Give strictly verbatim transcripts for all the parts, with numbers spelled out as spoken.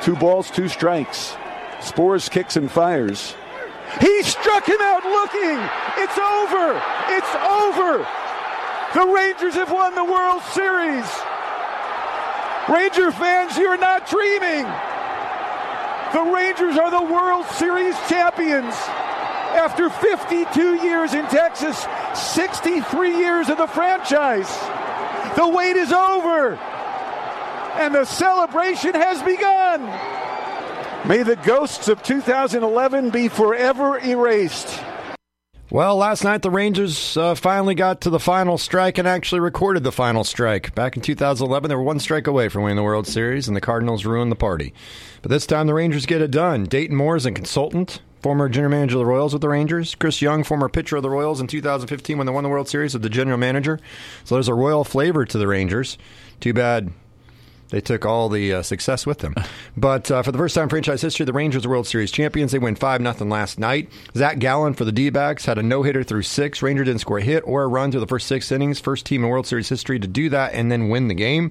Two balls, two strikes. Spores kicks and fires. He struck him out looking. It's over. It's over. The Rangers have won the World Series. Ranger fans, you're not dreaming. The Rangers are the World Series champions. After fifty-two years in Texas, sixty-three years of the franchise. The wait is over. And the celebration has begun. May the ghosts of two thousand eleven be forever erased. Well, last night the Rangers uh, finally got to the final strike and actually recorded the final strike. Back in two thousand eleven, they were one strike away from winning the World Series, and the Cardinals ruined the party. But this time the Rangers get it done. Dayton Moore is a consultant, former general manager of the Royals with the Rangers. Chris Young, former pitcher of the Royals in two thousand fifteen when they won the World Series, was the general manager. So there's a Royal flavor to the Rangers. Too bad they took all the uh, success with them. But uh, for the first time in franchise history, the Rangers are World Series champions. They win five nothing last night. Zach Gallen for the D-backs had a no-hitter through six. Rangers didn't score a hit or a run through the first six innings. First team in World Series history to do that and then win the game.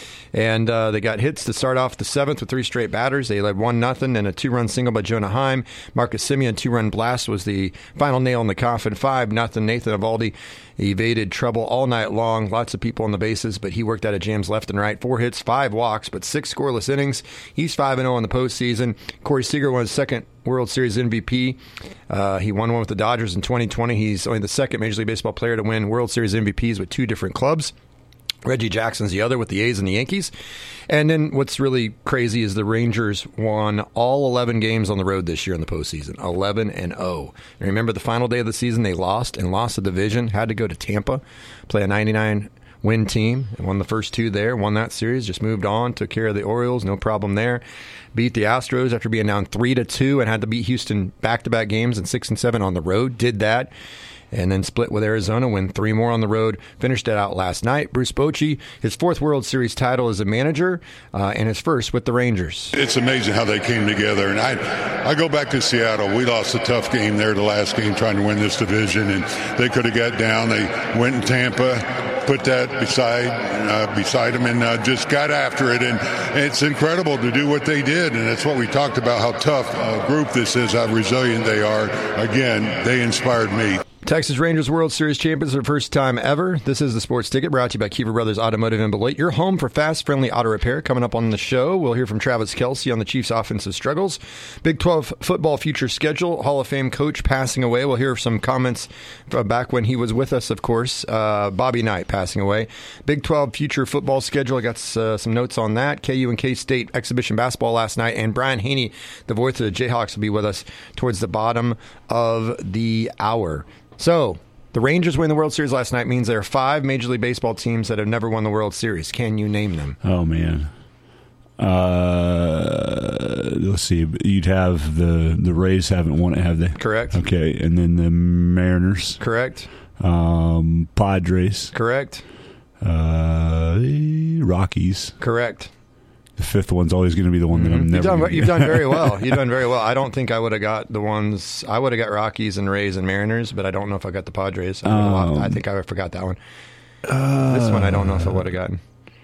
And uh, they got hits to start off the seventh with three straight batters. They led one nothing and a two-run single by Jonah Heim. Marcus Semien, two-run blast was the final nail in the coffin. five nothing. Nathan Eovaldi evaded trouble all night long. Lots of people on the bases, but he worked out of jams left and right. Four hits, five walks, but six scoreless innings. He's five and oh in the postseason. Corey Seager won his second World Series M V P. Uh, he won one with the Dodgers in twenty twenty. He's only the second Major League Baseball player to win World Series M V Ps with two different clubs. Reggie Jackson's the other with the A's and the Yankees. And then what's really crazy is the Rangers won all eleven games on the road this year in the postseason, eleven and oh. And remember the final day of the season, they lost and lost the division, had to go to Tampa, play a ninety-nine win team, and won the first two there, won that series, just moved on, took care of the Orioles, no problem there. Beat the Astros after being down three to two and had to beat Houston back-to-back games in six and seven on the road, did that. And then split with Arizona, win three more on the road, finished it out last night. Bruce Bochy, his fourth World Series title as a manager, uh, and his first with the Rangers. It's amazing how they came together. And I I go back to Seattle. We lost a tough game there, the last game, trying to win this division, and they could have got down. They went in Tampa, put that beside uh, beside them, and uh, just got after it. And it's incredible to do what they did, and that's what we talked about, how tough a group this is, how resilient they are. Again, they inspired me. Texas Rangers World Series champions for the first time ever. This is the Sports Ticket, brought to you by Kiefer Brothers Automotive in Beloit. Your home for fast, friendly auto repair. Coming up on the show, we'll hear from Travis Kelce on the Chiefs' offensive struggles. Big twelve football future schedule. Hall of Fame coach passing away. We'll hear some comments back when he was with us, of course. Uh, Bobby Knight passing away. Big twelve future football schedule. I got uh, some notes on that. K U and K-State exhibition basketball last night. And Brian Haney, the voice of the Jayhawks, will be with us towards the bottom of the hour. So, the Rangers win the World Series last night means there are five Major League Baseball teams that have never won the World Series. Can you name them? Oh, man. Uh, let's see. You'd have the, the Rays haven't won it, have they? Correct. Okay, and then the Mariners. Correct. Um, Padres. Correct. Uh, Rockies. Correct. The fifth one's always going to be the one that I'm mm-hmm. never. You've done, you've done very well. You've done very well. I don't think I would have got the ones. I would have got Rockies and Rays and Mariners, but I don't know if I got the Padres. I, um, I think I forgot that one. Uh, this one I don't know if I would have gotten.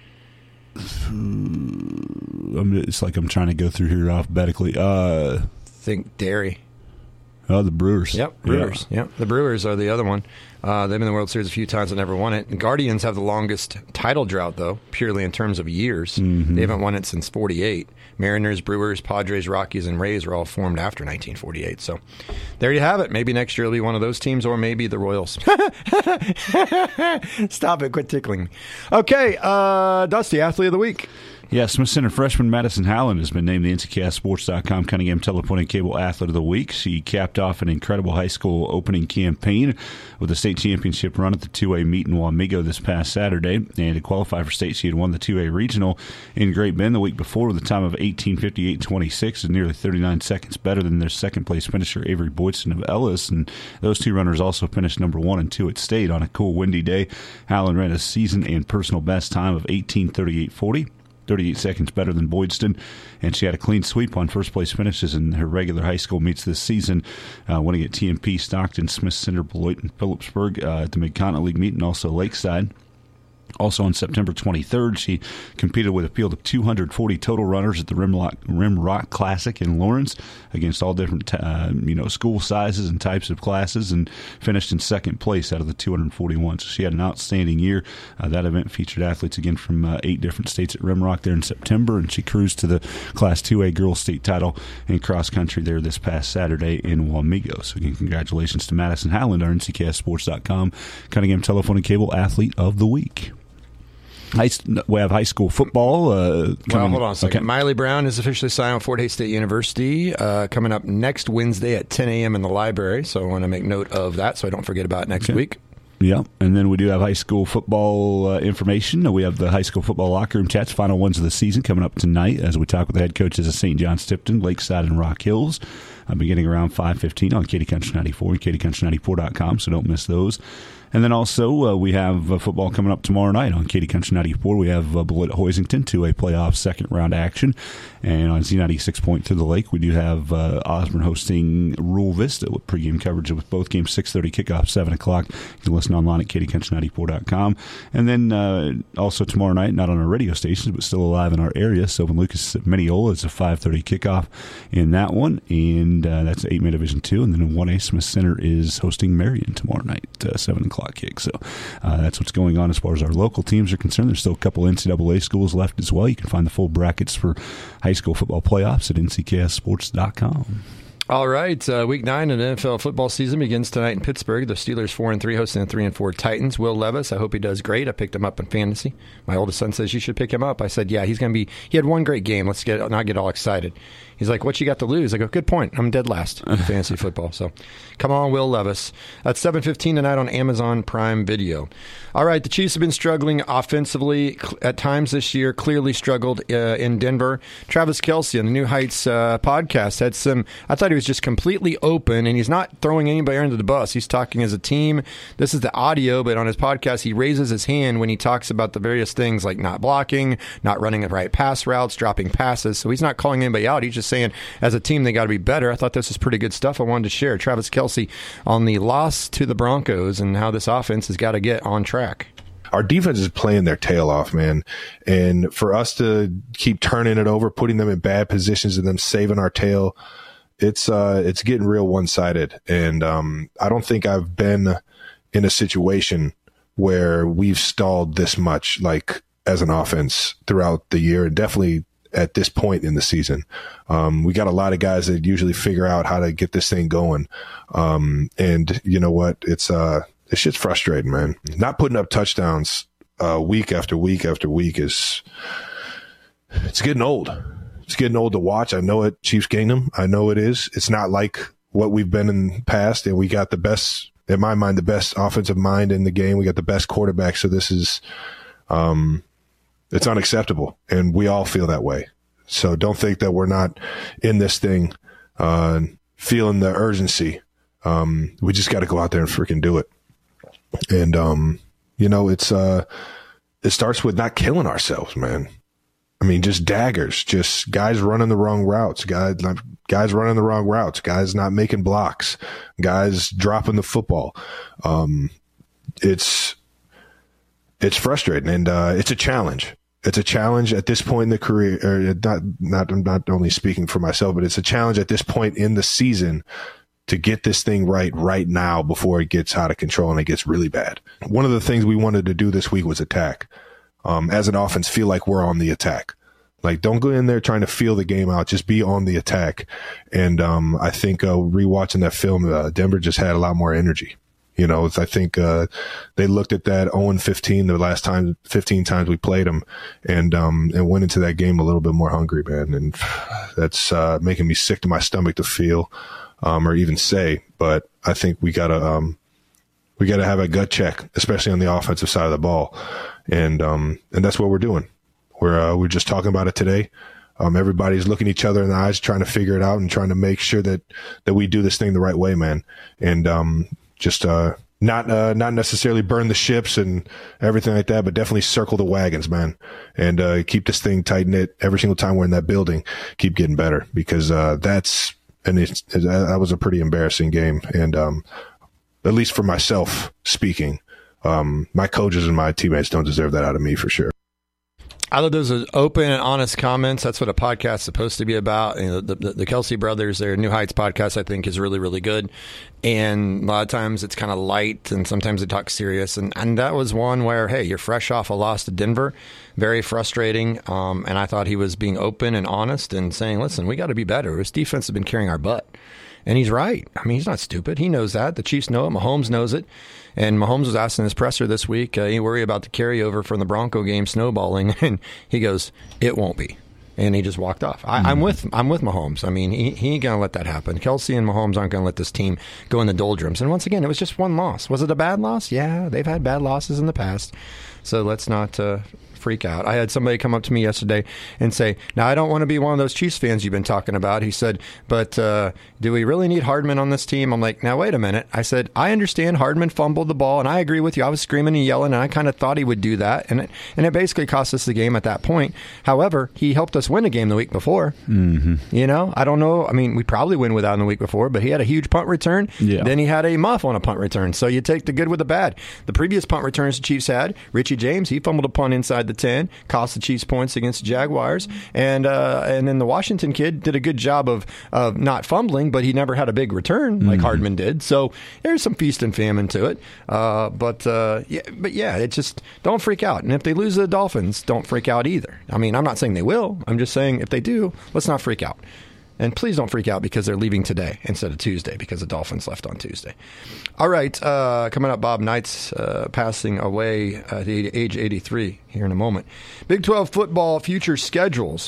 I'm, it's like I'm trying to go through here alphabetically. Uh, think Dairy. Oh, the Brewers. Yep, Brewers. Yeah. Yep, the Brewers are the other one. Uh, they've been in the World Series a few times and never won it. The Guardians have the longest title drought, though, purely in terms of years. Mm-hmm. They haven't won it since forty-eight. Mariners, Brewers, Padres, Rockies, and Rays were all formed after nineteen forty-eight. So there you have it. Maybe next year it'll be one of those teams, or maybe the Royals. Stop it. Quit tickling me. Okay, uh, Dusty, Athlete of the Week. Yeah, Smith Center freshman Madison Howland has been named the N C Cast Sports dot com Cunningham Telepoint Cable Athlete of the Week. She capped off an incredible high school opening campaign with a state championship run at the two A meet in Wamego this past Saturday. And to qualify for state, she had won the two A regional in Great Bend the week before with a time of eighteen fifty-eight twenty-six, and nearly thirty-nine seconds better than their second-place finisher, Avery Boydston of Ellis. And those two runners also finished number one and two at state on a cool, windy day. Howland ran a season and personal best time of eighteen thirty-eight forty. thirty-eight seconds better than Boydston, and she had a clean sweep on first-place finishes in her regular high school meets this season, uh, winning at T M P, Stockton, Smith Center, Beloit, and Phillipsburg uh, at the Mid-Continent League meet, and also Lakeside. Also on September twenty-third, she competed with a field of two hundred forty total runners at the Rimrock, Rimrock Classic in Lawrence against all different uh, you know school sizes and types of classes, and finished in second place out of the two hundred forty-one. So she had an outstanding year. Uh, that event featured athletes again from uh, eight different states at Rimrock there in September, and she cruised to the Class two A girls state title in cross country there this past Saturday in Wamego. So again, congratulations to Madison Howland, our N C K S Sports dot com Cunningham Telephone and Cable Athlete of the Week. High, we have high school football. Uh, well, hold on a second. Okay. Miley Brown is officially signed with Fort Hays State University uh, coming up next Wednesday at ten a.m. in the library. So I want to make note of that so I don't forget about it next okay. week. Yeah, and then we do have high school football uh, information. We have the high school football locker room chats, final ones of the season, coming up tonight as we talk with the head coaches of Saint John's Tipton, Lakeside, and Rock Hills, uh, beginning around five fifteen on Katy Country ninety-four and Katy Country ninety-four dot com, so don't miss those. And then also uh, we have uh, football coming up tomorrow night on Katy Country ninety-four. We have uh, Bullitt Hoisington, two A playoff second round action. And on Z ninety-six Point Through the Lake, we do have uh, Osborne hosting Rural Vista with pregame coverage with both games, six thirty kickoff, seven o'clock. You can listen online at Katy Country ninety-four dot com. And then uh, also tomorrow night, not on our radio stations, but still alive in our area, Sylvan Lucas at Mineola. It's a five thirty kickoff in that one. And uh, that's eight man Division two. And then in one A, Smith Center is hosting Marion tomorrow night, uh, seven o'clock kick. So uh, that's what's going on as far as our local teams are concerned. There's still a couple N C double A schools left as well. You can find the full brackets for high school football playoffs at N C K S Sports dot com. All right, uh, week nine of the N F L football season begins tonight in Pittsburgh. The Steelers four and three hosting the three and four Titans. Will Levis, I hope he does great. I picked him up in fantasy. My oldest son says you should pick him up. I said, yeah, he's going to be. He had one great game. Let's get not get all excited. He's like, what you got to lose? I go, good point. I'm dead last in fantasy football. So come on, Will Levis. That's seven fifteen tonight on Amazon Prime Video. All right, the Chiefs have been struggling offensively at times this year, clearly struggled uh, in Denver. Travis Kelce on the New Heights uh, podcast had some, I thought he was just completely open, and he's not throwing anybody under the bus. He's talking as a team. This is the audio, but on his podcast, he raises his hand when he talks about the various things like not blocking, not running the right pass routes, dropping passes. So he's not calling anybody out. He's just saying, as a team, they got to be better. I thought this was pretty good stuff I wanted to share. Travis Kelce on the loss to the Broncos and how this offense has got to get on track. Our defense is playing their tail off, man. And for us to keep turning it over, putting them in bad positions and them saving our tail, it's uh, it's getting real one-sided. And um, I don't think I've been in a situation where we've stalled this much, like as an offense throughout the year, and definitely at this point in the season. Um, we got a lot of guys that usually figure out how to get this thing going. Um, and you know what? It's, uh, this shit's frustrating, man. Not putting up touchdowns, uh, week after week after week is, it's getting old. It's getting old to watch. I know it, Chiefs Kingdom. I know it is. It's not like what we've been in the past, and we got the best, in my mind, the best offensive mind in the game. We got the best quarterback. So this is, um, it's unacceptable, and we all feel that way. So don't think that we're not in this thing, uh, feeling the urgency. Um, we just got to go out there and freaking do it. And, um, you know, it's, uh, it starts with not killing ourselves, man. I mean, just daggers, just guys running the wrong routes, guys, guys running the wrong routes, guys not making blocks, guys dropping the football. Um, it's, it's frustrating, and, uh, it's a challenge. It's a challenge at this point in the career, or not, not, I'm not only speaking for myself, but it's a challenge at this point in the season to get this thing right right now before it gets out of control and it gets really bad. One of the things we wanted to do this week was attack. Um, as an offense, feel like we're on the attack. Like, don't go in there trying to feel the game out. Just be on the attack. And, um, I think, uh, rewatching that film, uh, Denver just had a lot more energy. You know, it's, I think, uh, they looked at that oh and fifteen the last time, fifteen times we played them, and, um, and went into that game a little bit more hungry, man. And that's, uh, making me sick to my stomach to feel, um, or even say, but I think we gotta, um, we gotta have a gut check, especially on the offensive side of the ball. And, um, and that's what we're doing. We're, uh, we're just talking about it today. Um, everybody's looking each other in the eyes, trying to figure it out and trying to make sure that, that we do this thing the right way, man. And, um, just, uh, not, uh, not necessarily burn the ships and everything like that, but definitely circle the wagons, man. And, uh, keep this thing tight knit every single time we're in that building. Keep getting better, because, uh, that's, and it's, that was a pretty embarrassing game. And, um, at least for myself speaking, um, my coaches and my teammates don't deserve that out of me for sure. I love those open and honest comments. That's what a podcast is supposed to be about. You know, the, the, the Kelsey brothers, their New Heights podcast, I think, is really, really good. And a lot of times it's kind of light, and sometimes they talk serious. And, and that was one where, hey, you're fresh off a loss to Denver. Very frustrating. Um, and I thought he was being open and honest and saying, listen, we got to be better. This defense has been carrying our butt. And he's right. I mean, he's not stupid. He knows that. The Chiefs know it. Mahomes knows it. And Mahomes was asked in his presser this week, uh, you worry about the carryover from the Bronco game snowballing. And he goes, it won't be. And he just walked off. I, mm-hmm. I'm with I'm with Mahomes. I mean, he, he ain't going to let that happen. Kelsey and Mahomes aren't going to let this team go in the doldrums. And once again, it was just one loss. Was it a bad loss? Yeah, they've had bad losses in the past. So let's not uh, freak out. I had somebody come up to me yesterday and say, now, I don't want to be one of those Chiefs fans you've been talking about. He said, but uh, do we really need Hardman on this team? I'm like, now, wait a minute. I said, I understand Hardman fumbled the ball, and I agree with you. I was screaming and yelling, and I kind of thought he would do that, and it, and it basically cost us the game at that point. However, he helped us win a game the week before. Mm-hmm. You know, I don't know. I mean, we probably win without him the week before, but he had a huge punt return. Yeah. Then he had a muff on a punt return. So you take the good with the bad. The previous punt returns the Chiefs had, Richie James, he fumbled a punt inside the ten, cost the Chiefs points against the Jaguars, and uh, and then the Washington kid did a good job of of not fumbling, but he never had a big return like mm-hmm. Hardman did. So there's some feast and famine to it. Uh, but uh, yeah, but yeah, it just don't freak out. And if they lose the Dolphins, don't freak out either. I mean, I'm not saying they will. I'm just saying if they do, let's not freak out. And please don't freak out because they're leaving today instead of Tuesday because the Dolphins left on Tuesday. All right, uh, coming up, Bob Knight's uh, passing away at age eighty-three here in a moment. Big twelve football future schedules.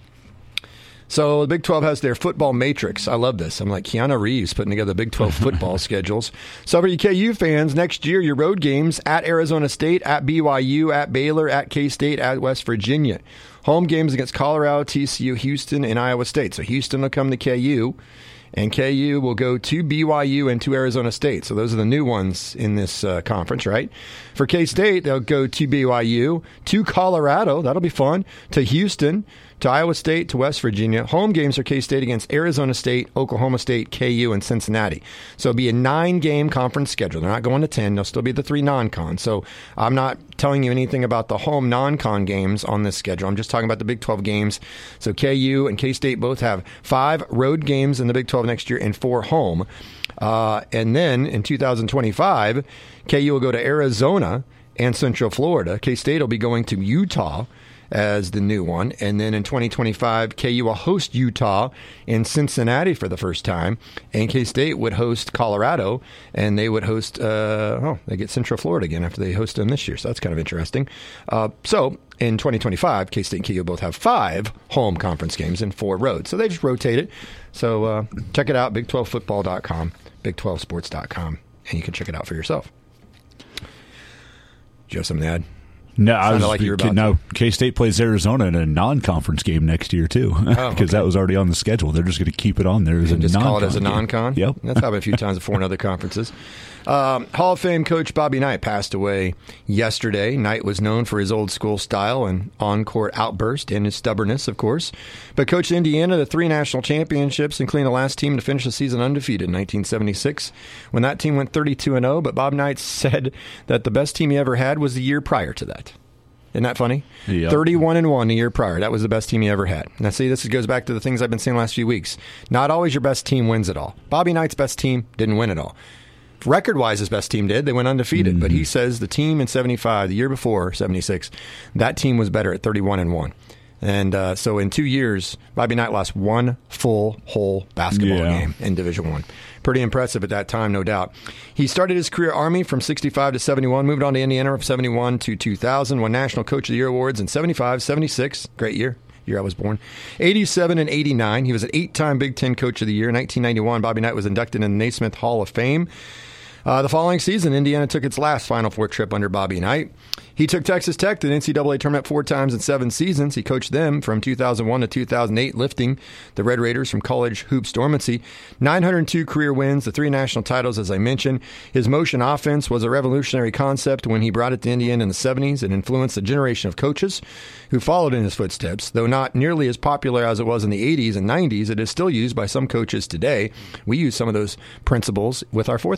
So the Big twelve has their football matrix. I love this. I'm like Keanu Reeves putting together the Big twelve football schedules. So for you K U fans, next year, your road games at Arizona State, at B Y U, at Baylor, at K-State, at West Virginia. Home games against Colorado, T C U, Houston, and Iowa State. So Houston will come to K U, and K U will go to B Y U and to Arizona State. So those are the new ones in this uh, conference, right? For K-State, they'll go to B Y U, to Colorado. That'll be fun. To Houston, to Iowa State, to West Virginia. Home games are K-State against Arizona State, Oklahoma State, K U, and Cincinnati. So it'll be a nine-game conference schedule. They're not going to ten. They'll still be the three non-con. So I'm not telling you anything about the home non-con games on this schedule. I'm just talking about the Big twelve games. So K U and K-State both have five road games in the Big twelve next year and four home. Uh, and then in two thousand twenty-five, K U will go to Arizona and Central Florida. K-State will be going to Utah as the new one. And then in twenty twenty-five, K U will host Utah and Cincinnati for the first time. And K-State would host Colorado, and they would host, uh, oh, they get Central Florida again after they host them this year. So that's kind of interesting. Uh, so in twenty twenty-five, K-State and K U both have five home conference games and four road. So they just rotate it. So uh, check it out, big twelve football dot com, big twelve sports dot com, and you can check it out for yourself. Do you have something to add? No, I was like you were about no. K-State plays Arizona in a non-conference game next year too, because oh, okay. that was already on the schedule. They're just going to keep it on there as and a just non-con call it as a game. non-con. Yep, that's happened a few times before in other conferences. Um, Hall of Fame coach Bobby Knight passed away yesterday. Knight was known for his old school style and on-court outburst and his stubbornness, of course, but coached Indiana to three national championships, including the last team to finish the season undefeated in nineteen seventy-six, when that team went thirty-two and oh. But Bob Knight said that the best team he ever had was the year prior to that. Isn't that funny? Yep. thirty-one and one the year prior. That was the best team he ever had. Now, see, this goes back to the things I've been saying the last few weeks. Not always your best team wins it all. Bobby Knight's best team didn't win it all. Record-wise, his best team did. They went undefeated. Mm-hmm. But he says the team in seventy-five, the year before, seventy-six, that team was better at thirty-one and one. And uh, so in two years, Bobby Knight lost one full, whole basketball yeah. game in Division One. Pretty impressive at that time, no doubt. He started his career Army from sixty-five to seventy-one, moved on to Indiana from seventy-one to two thousand, won National Coach of the Year awards in seventy-five, seventy-six, great year, year I was born, eighty-seven and eighty-nine. He was an eight-time Big Ten Coach of the Year. In nineteen ninety-one, Bobby Knight was inducted in the Naismith Hall of Fame. Uh, the following season, Indiana took its last Final Four trip under Bobby Knight. He took Texas Tech to the N C double A tournament four times in seven seasons. He coached them from two thousand one to two thousand eight, lifting the Red Raiders from college hoops dormancy. nine hundred two career wins, the three national titles, as I mentioned. His motion offense was a revolutionary concept when he brought it to Indiana in the seventies and influenced a generation of coaches who followed in his footsteps. Though not nearly as popular as it was in the eighties and nineties, it is still used by some coaches today. We use some of those principles with our fourth grade basketball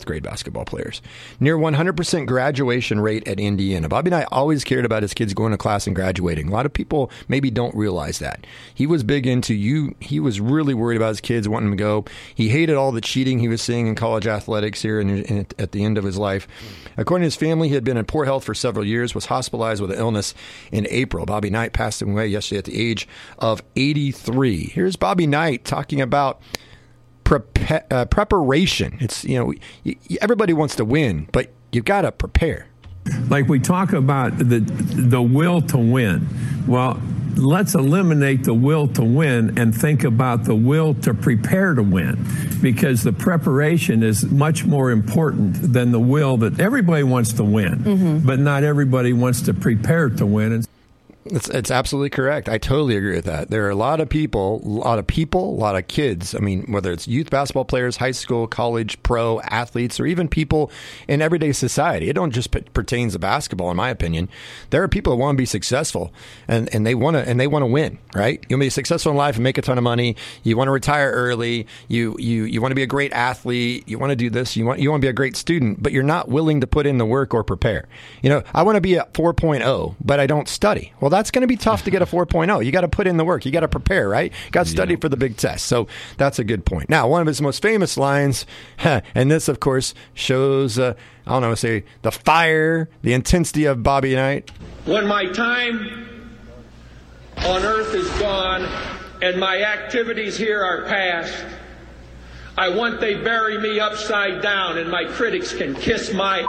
basketball players. Near one hundred percent graduation rate at Indiana. Bobby Knight always cared about his kids going to class and graduating. A lot of people maybe don't realize that. He was big into you. He was really worried about his kids wanting them to go. He hated all the cheating he was seeing in college athletics here in, in, at the end of his life. According to his family, he had been in poor health for several years, was hospitalized with an illness in April. Bobby Knight passed away yesterday at the age of eighty-three. Here's Bobby Knight talking about Prepa- uh, preparation. It's, you know, y- y- everybody wants to win, but you've got to prepare. Like we talk about the the will to win. Well, let's eliminate the will to win and think about the will to prepare to win, because the preparation is much more important than the will. That everybody wants to win, mm-hmm. but not everybody wants to prepare to win. And It's, it's absolutely correct. I totally agree with that. There are a lot of people, a lot of people, a lot of kids. I mean, whether it's youth basketball players, high school, college, pro athletes, or even people in everyday society. It don't just p- pertains to basketball, in my opinion. There are people who want to be successful and, and they want to and they want to win, right? You want to be successful in life and make a ton of money. You want to retire early. You you you want to be a great athlete. You want to do this. You want you want to be a great student, but you're not willing to put in the work or prepare. You know, I want to be a four point oh, but I don't study. Well, that's going to be tough to get a four point oh. You got to put in the work. You got to prepare, right? You got to study yeah. for the big test. So that's a good point. Now, one of his most famous lines, and this, of course, shows, uh, I don't know, say the fire, the intensity of Bobby Knight. When my time on earth is gone and my activities here are past, I want they bury me upside down and my critics can kiss my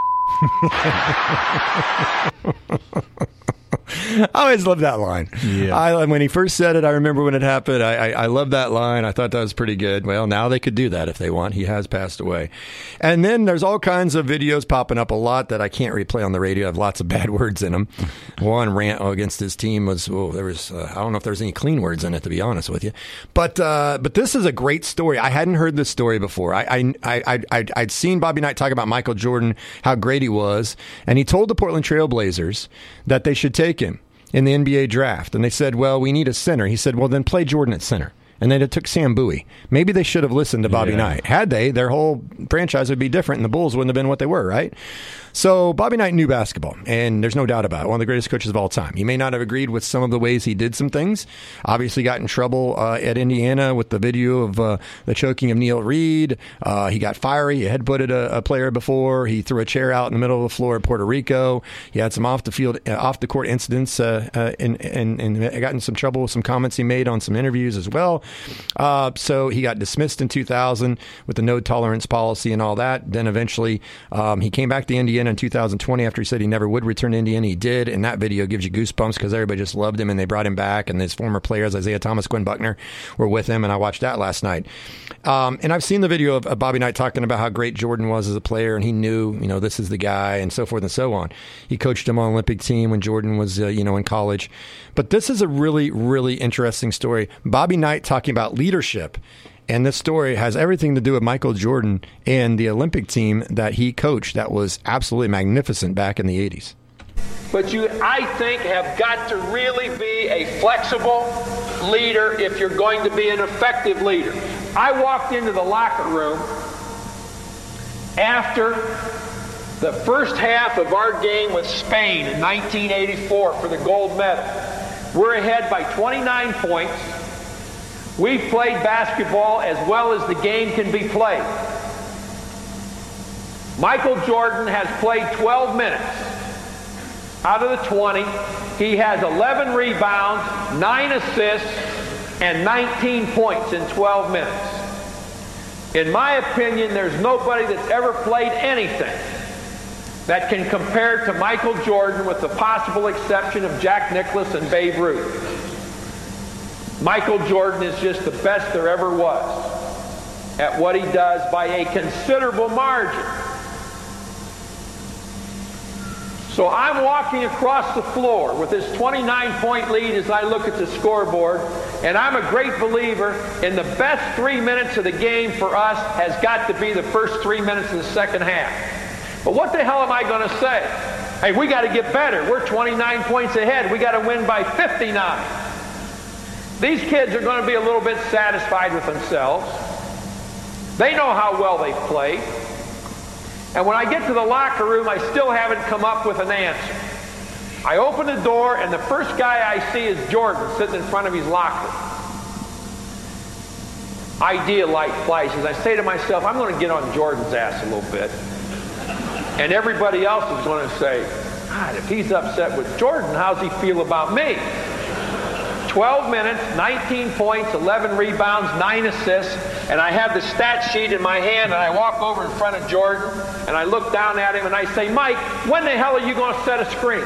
I always loved that line. Yeah. I, when he first said it, I remember when it happened. I, I, I loved that line. I thought that was pretty good. Well, now they could do that if they want. He has passed away. And then there's all kinds of videos popping up a lot that I can't replay on the radio. I have lots of bad words in them. One rant against his team was, oh, there was, uh, I don't know if there's any clean words in it, to be honest with you. But uh, but this is a great story. I hadn't heard this story before. I, I, I, I, I'd seen Bobby Knight talk about Michael Jordan, how great he was. And he told the Portland Trail Blazers that they should take him in the N B A draft. And they said, well, we need a center. He said, well, then play Jordan at center. And then it took Sam Bowie. Maybe they should have listened to Bobby yeah. Knight. Had they, their whole franchise would be different and the Bulls wouldn't have been what they were, right? So Bobby Knight knew basketball, and there's no doubt about it. One of the greatest coaches of all time. He may not have agreed with some of the ways he did some things. Obviously got in trouble uh, at Indiana with the video of uh, the choking of Neil Reed. Uh, he got fiery. He headbutted a, a player before. He threw a chair out in the middle of the floor at Puerto Rico. He had some off the field, uh, off the court incidents, uh, uh, and, and, and got in some trouble with some comments he made on some interviews as well. Uh, so he got dismissed in two thousand with the no tolerance policy and all that. Then eventually um, he came back to Indiana in two thousand twenty after he said he never would return to Indiana. He did, and that video gives you goosebumps because everybody just loved him and they brought him back, and his former players, Isaiah Thomas, Quinn Buckner, were with him, and I watched that last night. Um, and I've seen the video of, of Bobby Knight talking about how great Jordan was as a player, and he knew, you know, this is the guy, and so forth and so on. He coached him on the Olympic team when Jordan was, uh, you know, in college. But this is a really, really interesting story. Bobby Knight talking about leadership. And this story has everything to do with Michael Jordan and the Olympic team that he coached that was absolutely magnificent back in the eighties. But you, I think, have got to really be a flexible leader if you're going to be an effective leader. I walked into the locker room after the first half of our game with Spain in nineteen eighty-four for the gold medal. We're ahead by twenty-nine points. We've played basketball as well as the game can be played. Michael Jordan has played twelve minutes out of the twenty. He has eleven rebounds, nine assists, and nineteen points in twelve minutes. In my opinion, there's nobody that's ever played anything that can compare to Michael Jordan, with the possible exception of Jack Nicklaus and Babe Ruth. Michael Jordan is just the best there ever was at what he does by a considerable margin. So I'm walking across the floor with this twenty-nine point lead as I look at the scoreboard, and I'm a great believer in the best three minutes of the game for us has got to be the first three minutes of the second half. But what the hell am I going to say? Hey, we got to get better. We're twenty-nine points ahead. We got to win by fifty-nine. These kids are going to be a little bit satisfied with themselves. They know how well they've played. And when I get to the locker room, I still haven't come up with an answer. I open the door, and the first guy I see is Jordan sitting in front of his locker. Idea light flashes. I say to myself, I'm going to get on Jordan's ass a little bit. And everybody else is going to say, God, if he's upset with Jordan, how's he feel about me? twelve minutes, nineteen points, eleven rebounds, nine assists, and I have the stat sheet in my hand, and I walk over in front of Jordan, and I look down at him, and I say, Mike, when the hell are you going to set a screen?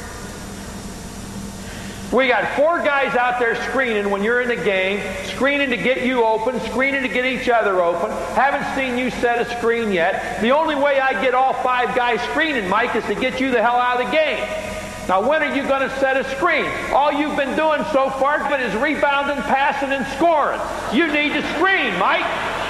We got four guys out there screening when you're in the game, screening to get you open, screening to get each other open. Haven't seen you set a screen yet. The only way I get all five guys screening, Mike, is to get you the hell out of the game. Now, when are you going to set a screen? All you've been doing so far is rebounding, passing, and scoring. You need to screen, Mike.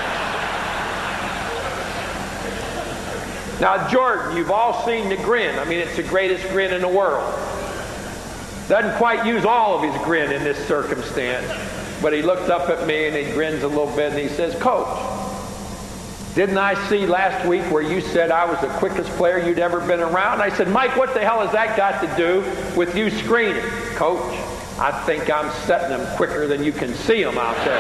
Now, Jordan, you've all seen the grin. I mean, it's the greatest grin in the world. Doesn't quite use all of his grin in this circumstance. But he looked up at me and he grins a little bit and he says, Coach, didn't I see last week where you said I was the quickest player you'd ever been around? I said, Mike, what the hell has that got to do with you screening? Coach, I think I'm setting them quicker than you can see them out there.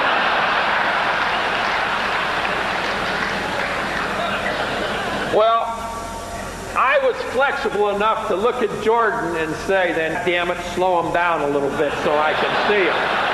Well, I was flexible enough to look at Jordan and say, then damn it, slow him down a little bit so I can see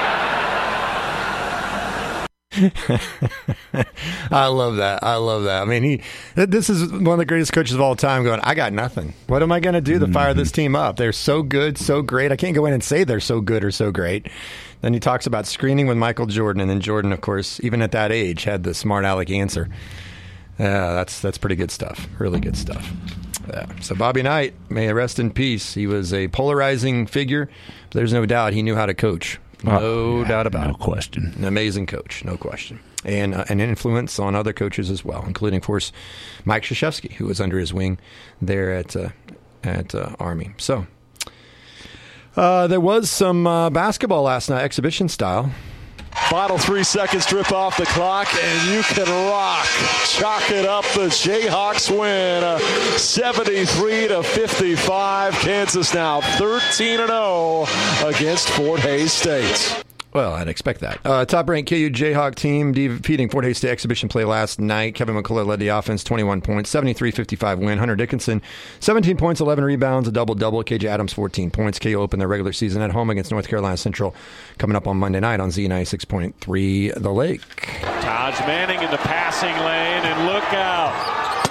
him. I love that. I love that. I mean, he. This is one of the greatest coaches of all time going, I got nothing. What am I going to do to mm-hmm. fire this team up? They're so good, so great. I can't go in and say they're so good or so great. Then he talks about screening with Michael Jordan, and then Jordan, of course, even at that age, had the smart aleck answer. Yeah, that's that's pretty good stuff. Really good stuff. Yeah. So Bobby Knight, may rest in peace. He was a polarizing figure, but there's no doubt he knew how to coach. No oh, yeah, doubt about no it. No question. An amazing coach, no question. And uh, an influence on other coaches as well, including, of course, Mike Krzyzewski, who was under his wing there at uh, at uh, Army. So uh, there was some uh, basketball last night, exhibition style. Final three seconds drip off the clock, and you can rock. Chalk it up. The Jayhawks win uh, seventy-three to fifty-five. Kansas now thirteen and oh against Fort Hays State. Well, I'd expect that. Uh, top-ranked K U Jayhawk team defeating Fort Hays State exhibition play last night. Kevin McCullough led the offense, twenty-one points, seventy-three fifty-five win. Hunter Dickinson, seventeen points, eleven rebounds, a double-double. K J Adams, fourteen points. K U opened their regular season at home against North Carolina Central, coming up on Monday night on Z ninety-six point three The Lake. Taj Manning in the passing lane, and look out.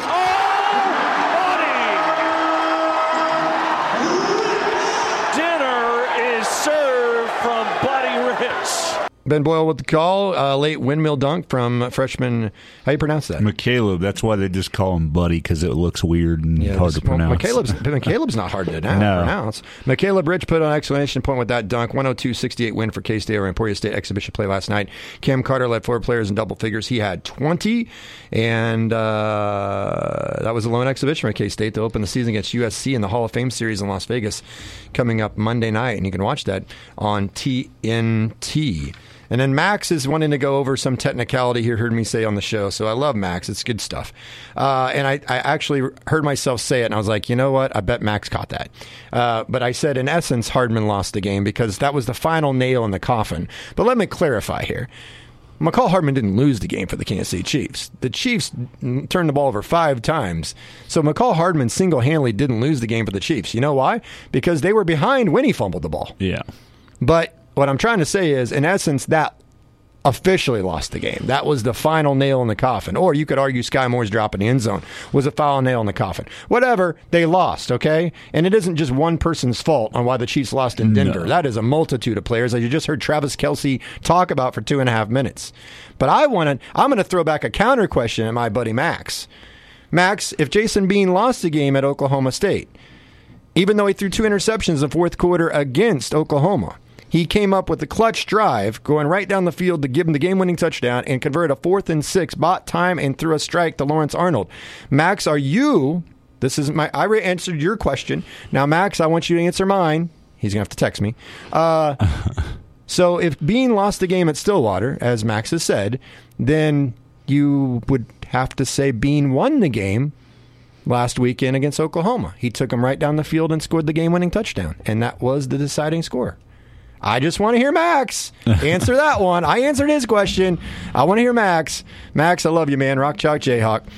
Ben Boyle with the call. Uh, late windmill dunk from freshman. How do you pronounce that? McCaleb. That's why they just call him Buddy, because it looks weird and yeah, hard to well, pronounce. McCaleb's, McCaleb's not hard to now, no. pronounce. McCaleb Rich put on exclamation point with that dunk. one oh two sixty-eight win for K-State over Emporia State exhibition play last night. Cam Carter led four players in double figures. He had twenty, and uh, that was a lone exhibition for K-State to open the season against U S C in the Hall of Fame series in Las Vegas coming up Monday night, and you can watch that on T N T. And then Max is wanting to go over some technicality he heard me say on the show. So I love Max. It's good stuff. Uh, and I, I actually heard myself say it, and I was like, you know what? I bet Max caught that. Uh, but I said, in essence, Hardman lost the game because that was the final nail in the coffin. But let me clarify here. McCall Hardman didn't lose the game for the Kansas City Chiefs. The Chiefs turned the ball over five times. So McCall Hardman single-handedly didn't lose the game for the Chiefs. You know why? Because they were behind when he fumbled the ball. Yeah. But what I'm trying to say is, in essence, that officially lost the game. That was the final nail in the coffin. Or you could argue Sky Moore's drop in the end zone was a final nail in the coffin. Whatever, they lost, okay? And it isn't just one person's fault on why the Chiefs lost in Denver. No. That is a multitude of players, as you just heard Travis Kelce talk about for two and a half minutes. But I want to, I'm going to throw back a counter question at my buddy Max. Max, if Jason Bean lost the game at Oklahoma State, even though he threw two interceptions in the fourth quarter against Oklahoma, he came up with a clutch drive going right down the field to give him the game-winning touchdown and convert a fourth and six, bought time and threw a strike to Lawrence Arnold. Max, are you, this is my, I answered your question. Now, Max, I want you to answer mine. He's going to have to text me. Uh, so if Bean lost the game at Stillwater, as Max has said, then you would have to say Bean won the game last weekend against Oklahoma. He took them right down the field and scored the game-winning touchdown, and that was the deciding score. I just want to hear Max answer that one. I answered his question. I want to hear Max. Max, I love you, man. Rock Chalk Jayhawk.